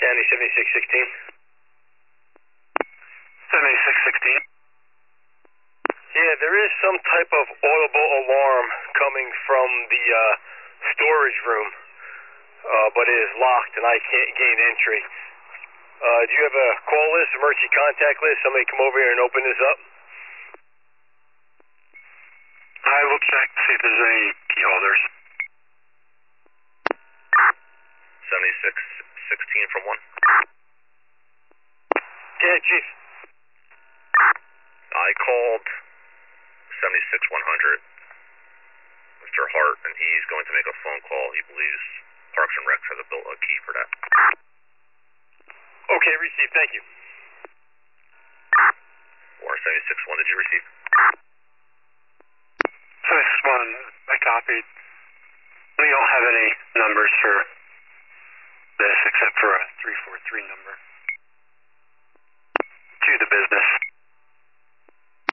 County 7616. 7616. Yeah, there is some type of audible alarm coming from the storage room, but it is locked and I can't gain entry. Do you have a call list, emergency contact list? Somebody come over here and open this up? I will check to see if there's any key holders. 7616 from 1. Yeah, Chief. I called 76100, Mr. Hart, and he's going to make a phone call. He believes Parks and Rec has a key for that. Okay, received. Thank you. Or 761, did you receive? 761, I copied. We don't have any numbers for this except for a 343 number to the business.